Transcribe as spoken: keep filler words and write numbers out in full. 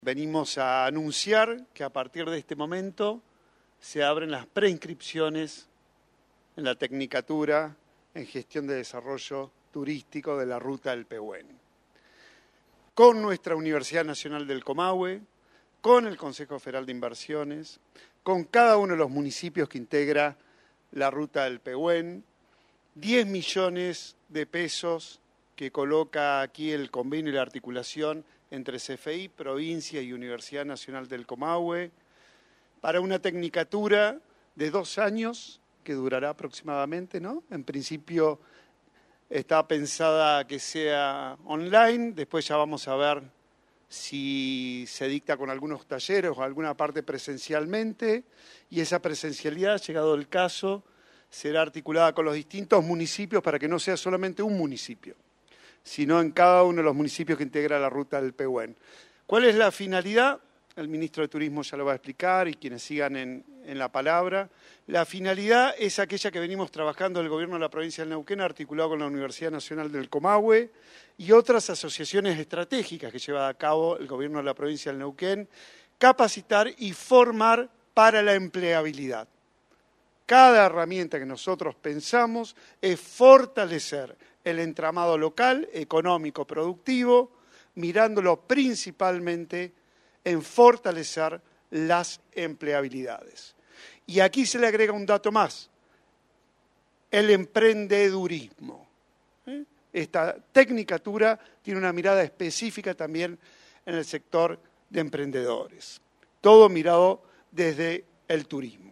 Venimos a anunciar que a partir de este momento se abren las preinscripciones en la Tecnicatura en Gestión de Desarrollo Turístico de la Ruta del Pehuen. Con nuestra Universidad Nacional del Comahue, con el Consejo Federal de Inversiones, con cada uno de los municipios que integra la Ruta del Pehuen, diez millones de pesos que coloca aquí el convenio y la articulación entre C F I, provincia y Universidad Nacional del Comahue, para una tecnicatura de dos años que durará aproximadamente, ¿no? En principio está pensada que sea online, después ya vamos a ver si se dicta con algunos talleres o alguna parte presencialmente, y esa presencialidad, llegado el caso, será articulada con los distintos municipios para que no sea solamente un municipio, sino en cada uno de los municipios que integra la Ruta del Pehuen. ¿Cuál es la finalidad? El ministro de Turismo ya lo va a explicar y quienes sigan en, en la palabra. La finalidad es aquella que venimos trabajando el Gobierno de la provincia del Neuquén, articulado con la Universidad Nacional del Comahue y otras asociaciones estratégicas que lleva a cabo el Gobierno de la provincia del Neuquén, capacitar y formar para la empleabilidad. Cada herramienta que nosotros pensamos es fortalecer el entramado local, económico, productivo, mirándolo principalmente en fortalecer las empleabilidades. Y aquí se le agrega un dato más, el emprendedurismo. Esta tecnicatura tiene una mirada específica también en el sector de emprendedores, todo mirado desde el turismo.